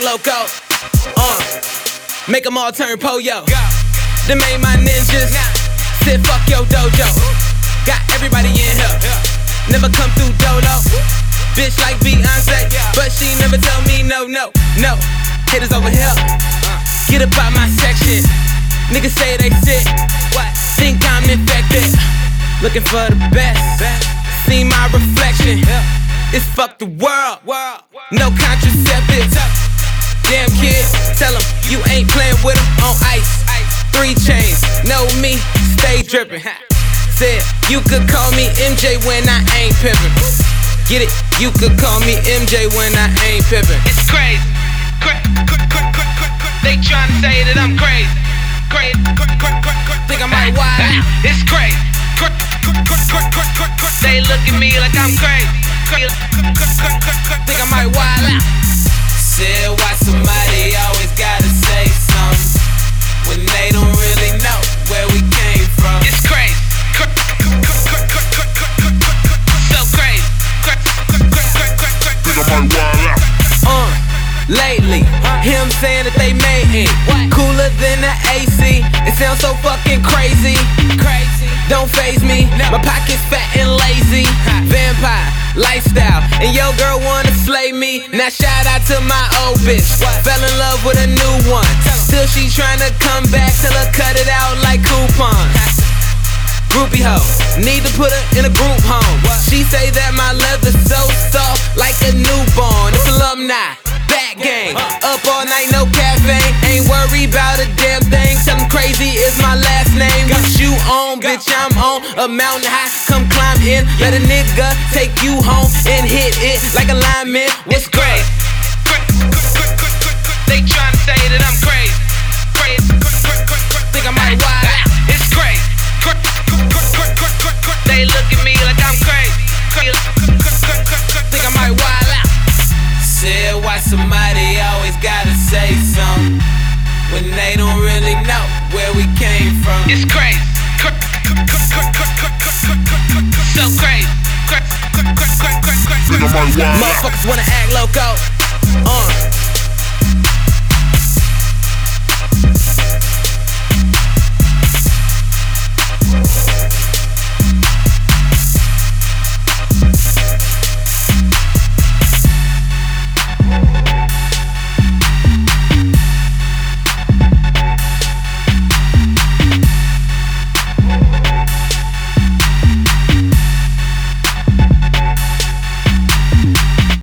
loco. Make them all turn po-yo. Them ain't my ninjas. Sit fuck your dojo. Got everybody in here. Never come through dolo. Bitch like Beyonce, but she never tell me no. Haters over here. Get up out my section. Niggas say they sick. What? Think I'm infected. Looking for the best. See my reflection. It's fuck the world. No contraceptives. Damn kid, tell him you ain't playing with him on ice. 3 chains, know me, stay drippin'. Said you could call me MJ when I ain't pimpin'. Get it? You could call me MJ when I ain't pimpin'. It's crazy. They tryna say that I'm crazy. Think I might wild out. It's crazy. They look at me like I'm crazy. Think I might wild out. Said why somebody always gotta say something when they don't really know where we came from. It's crazy. So crazy. Think I might wild out. Lately, him saying that they made it cooler than the AC. It sounds so fucking crazy. Don't faze me. My pocket's fat and lazy. Vampire lifestyle, and your girl wanna slay me. Now shout out to my old bitch. Fell in love with a new one. Still she tryna come back. Tell her cut it out like coupons. Groupie hoe, need to put her in a group home. She say that my leather's so soft, like a newborn. It's alumni, back gang, up all night, no caffeine. Ain't worried about a damn thing. Tell them crazy is my last name. What you on, bitch, I'm on a mountain high. Come climb in, let a nigga take you home and hit it like a lineman. It's crazy. They tryna say that I'm crazy. Think I might wild out. It's crazy. They look at me like I'm crazy. Think I might wild out. Said why somebody always gotta say something when they don't really know where we came from. It's crazy. So crazy. Think I might wild out. Motherfuckers wanna act loco.